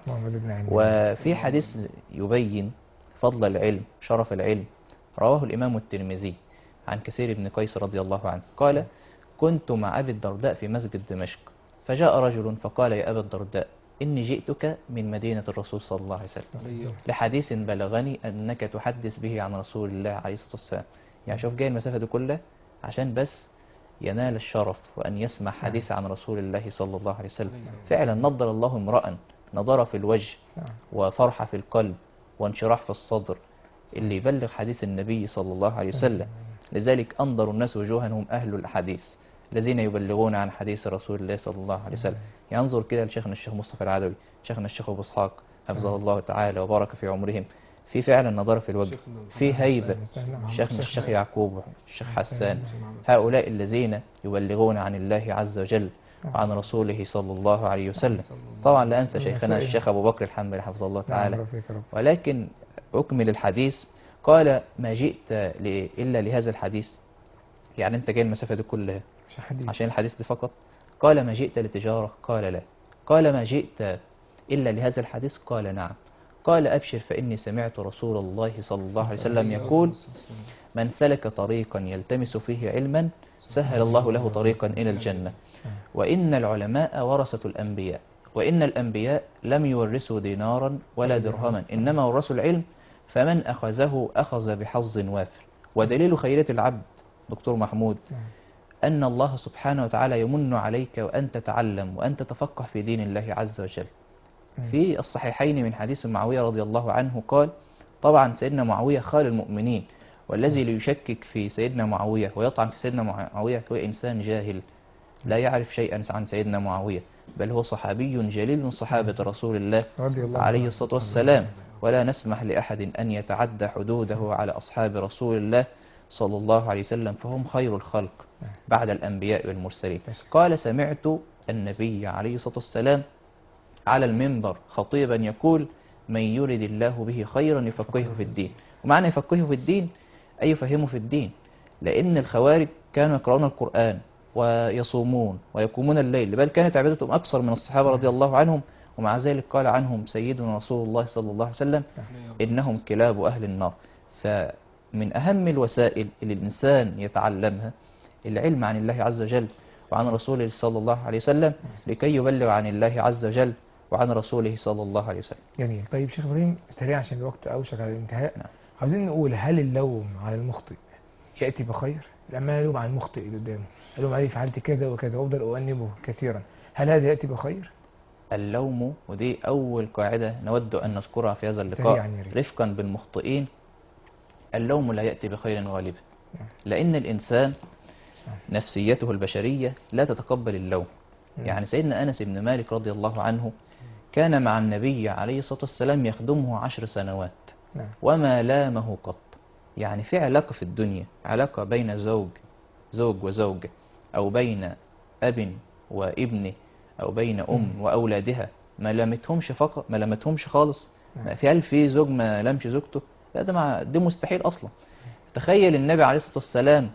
وفي حديث يبين فضل العلم، شرف العلم، رواه الإمام الترمذي عن كثير بن قيس رضي الله عنه قال: كنت مع أبي الدرداء في مسجد دمشق، فجاء رجل فقال: يا أبا الدرداء، إني جئتك من مدينة الرسول صلى الله عليه وسلم لحديث بلغني أنك تحدث به عن رسول الله عليه الصلاة والسلام. يعني شوف جاي المسافة دي كلها عشان بس ينال الشرف وأن يسمع حديث عن رسول الله صلى الله عليه وسلم. فعلا نضر الله امرأ نضر في الوجه وفرحة في القلب وانشراح في الصدر اللي يبلغ حديث النبي صلى الله عليه وسلم. لذلك أنظر الناس وجوها هم أهل الحديث الذين يبلغون عن حديث رسول الله صلى الله عليه وسلم. ينظر كده لشيخنا الشيخ مصطفى العدوي، شيخنا الشيخ أبو إسحاق حفظه الله تعالى وبارك في عمرهم، في فعلا نظر في الوجه، في هيبة. شيخنا الشيخ يعقوب، الشيخ حسان، هؤلاء الذين يبلغون عن الله عز وجل وعن رسوله صلى الله عليه وسلم. طبعا لا أنسى شيخنا الشيخ أبو بكر الحنبلي حفظه الله تعالى. ولكن أكمل الحديث، قال: ما جئت إلا لهذا الحديث؟ يعني أنت جاي المسافة دي كلها عشان الحديث ده فقط؟ قال: ما جئت لتجارة؟ قال: لا. قال: ما جئت إلا لهذا الحديث؟ قال: نعم. قال: أبشر، فإني سمعت رسول الله صلى الله عليه وسلم يقول: من سلك طريقا يلتمس فيه علما سهل الله له طريقا إلى الجنة. وإن العلماء ورثة الأنبياء، وإن الأنبياء لم يورثوا دينارا ولا درهما، إنما ورثوا العلم، فمن أخذه أخذ بحظ وافر. ودليل خيرية العبد دكتور محمود أن الله سبحانه وتعالى يمن عليك وأن تتعلم وأن تتفقه في دين الله عز وجل. في الصحيحين من حديث معاوية رضي الله عنه قال، طبعا سيدنا معاوية خال المؤمنين، والذي ليشكك في سيدنا معاوية ويطعن في سيدنا معاوية هو إنسان جاهل لا يعرف شيئا عن سيدنا معاوية، بل هو صحابي جليل من صحابة رسول الله رضي الله عليه عنه. الصلاة والسلام، ولا نسمح لأحد أن يتعدى حدوده على أصحاب رسول الله صلى الله عليه وسلم، فهم خير الخلق بعد الأنبياء والمرسلين. قال: سمعت النبي عليه الصلاة والسلام على المنبر خطيبا يقول: من يرد الله به خيرا يفقهه في الدين. ومعنى يفقهه في الدين أي يفهمه في الدين، لأن الخوارج كانوا يقرؤون القرآن ويصومون ويقومون الليل، بل كانت عبادتهم أكثر من الصحابة رضي الله عنهم، ومع ذلك قال عنهم سيدنا رسول الله صلى الله عليه وسلم: إنهم كلاب أهل النار. فمن أهم الوسائل اللي الإنسان يتعلمها العلم عن الله عز وجل وعن رسوله صلى الله عليه وسلم، لكي يبلغ عن الله عز وجل وعن رسوله صلى الله عليه وسلم. جميل. طيب شيخ إبراهيم، سريع عشان الوقت أوشك على الانتهاء. نعم. عاوزين نقول، هل اللوم على المخطئ يأتي بخير؟ لما يلوم على المخطئ اللي قدامه، ألوم عليه فعلت كذا وكذا وأفضل أؤنبه كثيرا، هل هذا يأتي بخير؟ اللوم، ودي أول قاعدة نود أن نذكرها في هذا اللقاء سريعا يا ريت. رفقا بالمخطئين، اللوم لا يأتي بخير غالبا، لأن الإنسان نفسيته البشرية لا تتقبل اللوم. يعني سيدنا أنس بن مالك رضي الله عنه كان مع النبي عليه الصلاة والسلام يخدمه 10 سنوات نعم. وما لامه قط. يعني في علاقة في الدنيا، علاقة بين زوج وزوجة، أو بين أب وابنه، أو بين أم وأولادها، ما لمتهمش خالص. هل في زوج ما لمش زوجته؟ لا، ده مستحيل أصلا. تخيل النبي عليه الصلاة والسلام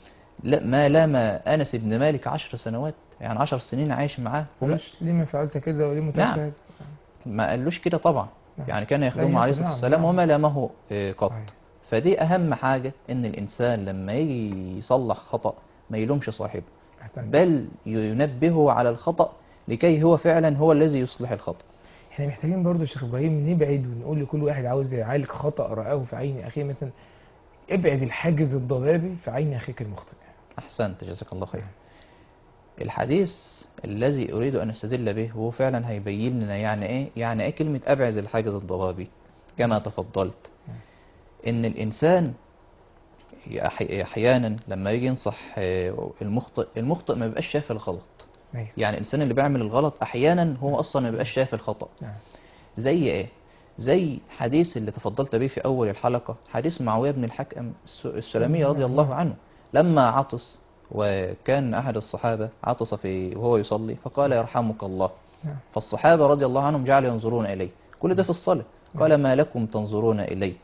ما لام أنس بن مالك 10 سنوات، يعني 10 سنين عايش معاه. مش ليه ما فعلت كده وليه متعب نعم. هذا؟ ما قالوش كده طبعا. نعم. يعني كان لا يخدمه عليه الصلاة نعم، والسلام نعم. وما لامه قط. صحيح. فدي أهم حاجة، إن الإنسان لما يجي يصلح خطأ ما يلومش صاحبه، أحسنت. بل ينبهه على الخطأ لكي هو فعلا هو الذي يصلح الخطأ. احنا محتاجين برضو يا شيخ ابراهيم نبعد ونقول لكل واحد عاوز يعالج خطأ رآه في عين اخيه مثلا، ابعد الحاجز الضبابي في عين اخيك المخطئ. أحسنت، جزاك الله خير. الحديث الذي أريد أن أستدل به هو فعلا هيبين لنا يعني إيه كلمة أبعز الحاجز الضبابي. كما تفضلت، إن الإنسان أحيانا لما يجي ينصح المخطئ ما بيبقاش شايف الغلط. أيوة. يعني الإنسان اللي بيعمل الغلط أحيانا هو أصلا ما بيبقاش شايف الخطأ. نعم. زي إيه؟ زي حديث اللي تفضلت به في أول الحلقة، حديث معاوية بن الحكم السلمي رضي الله عنه، لما عطس وكان أحد الصحابة عطس وهو يصلي فقال: يرحمك الله. نعم. فالصحابة رضي الله عنهم جعلوا ينظرون إليه، كل ده في الصلاة. قال: ما لكم تنظرون إلي؟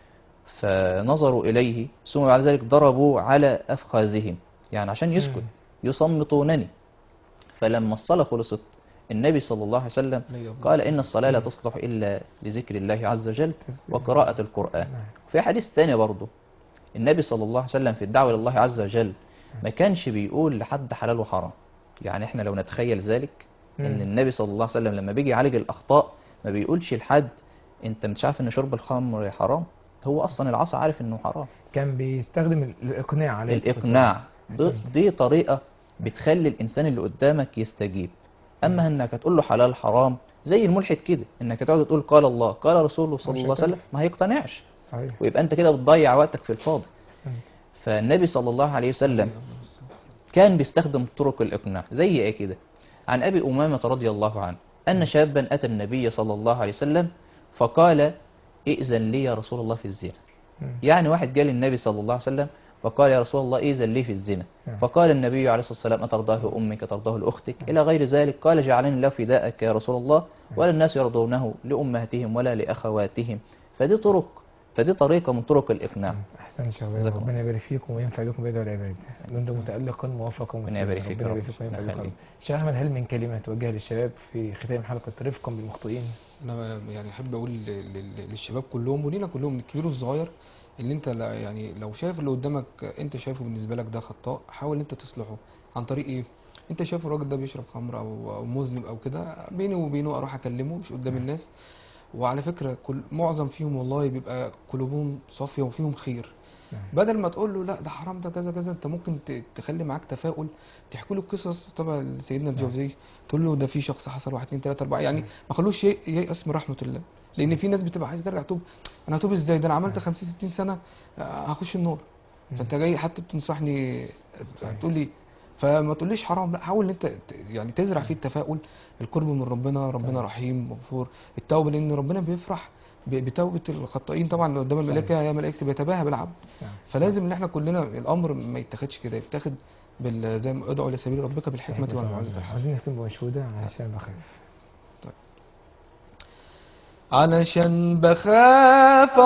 فنظروا إليه، ثم بعد ذلك ضربوا على أفخاذهم، يعني عشان يسكت، يصمتونني. فلما الصلاة خلصت النبي صلى الله عليه وسلم قال: إن الصلاة لا تصلح إلا لذكر الله عز وجل وقراءة القرآن. في حديث تاني برضه النبي صلى الله عليه وسلم في الدعوة إلى الله عز وجل ما كانش بيقول لحد حلال وحرام. يعني احنا لو نتخيل ذلك، ان النبي صلى الله عليه وسلم لما بيجي يعالج الأخطاء ما بيقولش لحد انت مش عارف ان شرب الخمر حرام، هو اصلا العصا عارف انه حرام. كان بيستخدم الإقناع عليه الإقناع دي طريقة بتخلي الإنسان اللي قدامك يستجيب. أما أنك تقول له حلال حرام زي الملحد كده، أنك تقعد تقول قال الله قال رسوله صلى الله عليه وسلم، ما هيقتنعش. صحيح. ويبقى أنت كده بتضيع وقتك في الفاضي. فالنبي صلى الله عليه وسلم كان بيستخدم طرق الإقناع. زي إيه كده؟ عن أبي أمامة رضي الله عنه أن شابا أتى النبي صلى الله عليه وسلم فقال: ائذن لي يا رسول الله في الزنا. يعني واحد جاء للنبي صلى الله عليه وسلم فقال: يا رسول الله ائذن لي في الزنا. فقال النبي عليه الصلاة والسلام: أترضاه لأمك ترضاه لأختك إلى غير ذلك. قال: جعلني الله فداءك يا رسول الله، ولا الناس يرضونه لأمهاتهم ولا لأخواتهم. فدي طريقة من طرق الإقناع. أحسن شباب، ربنا يبارك فيكم وينفع بكم بيد والعباد. أنت متألقا موفقا ربنا يبارك فيك يا رب. شيخ أحمد، هل من كلمة توجهها للشباب في ختام حلقة رفقا بالمخطئين؟ أنا يعني أحب أقول للشباب كلهم ولينا كلهم، الكبير والصغير، اللي أنت يعني لو شايف اللي قدامك أنت شايفه بالنسبة لك ده خطاء، حاول أنت تصلحه. عن طريق إيه؟ أنت شايف الراجل ده بيشرب خمر أو مذنب أو كده، بيني وبينه أروح أكلمه مش قدام الناس. وعلى فكرة معظم فيهم والله بيبقى قلوبهم صافية وفيهم خير. نعم. بدل ما تقول له لا ده حرام ده كذا كذا، انت ممكن تخلي معاك تفاؤل، تحكي له قصص طبعا سيدنا الجوزي، تقول له ده في شخص حصل 1 2 3 4 يعني، ما خلوش ييأس من رحمه الله. لان في ناس بتبقى عايزه ترجع توب، انا هتوب ازاي ده انا عملت 50 60 سنه هخش النار. فانت جاي حتى بتنصحني صحيح. تقول لي، فما تقوليش حرام، لا حاول ان انت يعني تزرع فيه التفاؤل، القرب من ربنا، ربنا طبعا. رحيم غفور، التوبه، لان ربنا بيفرح بتوبه الخطائين طبعا قدام صحيح. الملائكه، يا ملائكه بيتباهى بالعبد. نعم. فلازم ان احنا كلنا الامر ما يتاخدش كده، يتاخد زي ما ادعو لسبيل ربك بالحكمه حكمة والموعظه طبعا. الحسنه. عايزين نختم بمشهودة علشان بخاف. علشان بخاف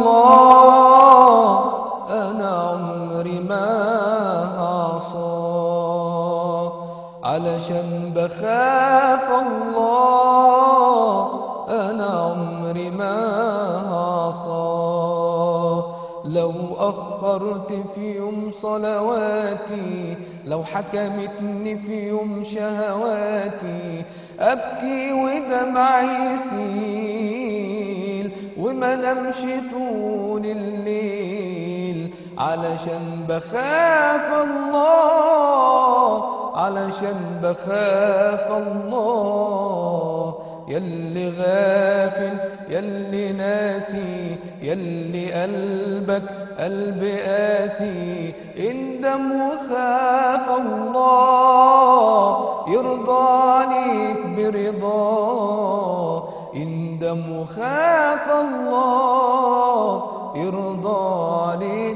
الله أنا عمري ما هعصى، علشان بخاف الله أنا عمري ما هعصى. لو أخرت في يوم صلواتي، لو حكمتني في يوم شهواتي، أبكي ودمعي يسيل وما نمش طول الليل، علشان بخاف الله، علشان بخاف الله. يلي غافل يلي ناسي، يلي قلبك قلب قاسي، اندم وخاف الله يرضى عليك برضاه، اندم وخاف الله يرضى عليك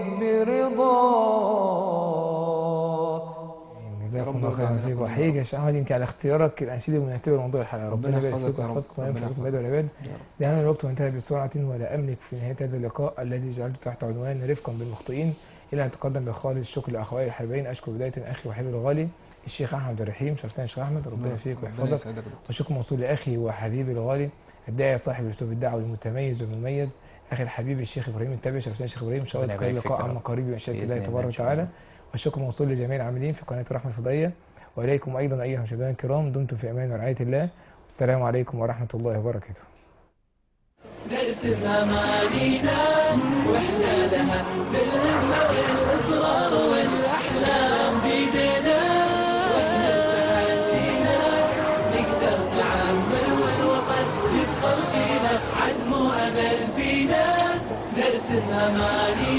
برضاه. يا جزاكم رب الله يرضى خيرا عننا فيك، كلنا يا واحييك رب. يا شيخ احمد يمكن على اختيارك الانشيد المناسبه لموضوع الحلقه. ربنا ربنا يبارك فيك يحفظك يا رب، ويحفظكم وينفع ربنا بكم يحفظك العباد والعباد. يا رب. لأن الوقت انتهى بسرعة ولا أملك في نهاية هذا اللقاء الذي جعلته تحت عنوان رفقا بالمخطئين إلى أن أتقدم بخالص الشكر لأخوائي الحبايبين. أشكر بداية أخي وحبيبي الغالي الشيخ أحمد الرحيم. شرفتنا يا شيخ أحمد، ربنا يفيك ربنا ويحفظك. يسعدك يا دكتور. والشكر موصول لأخي وحبيبي الغالي الداعية صاحب الأسلوب الدعوي المتميز والمميز أخي الحبيب الشيخ إبراهيم التابع. شرفتنا يا شيخ إبراهيم، إن شاء الله ربنا تكرر يبارك فيك لقاء يا عما رب قريب من شركة بإذن الله الله تبارك إن شاء وتعالى. الله. والشكر موصول لجميع العاملين في قناة الرحمة الفضائية، وإليكم أيضا أيها المشاهدين الكرام. دمتم في أمان ورعاية الله، والسلام عليكم ورحمة الله وبركاته. نرسم أمانينا وإحنا لها بالهمة والإصرار والأحلام بيدنا، وإحنا بتحدينا نقدر نعمل والوطن يدخل فينا عزم وأمل فينا. نرسم أمانينا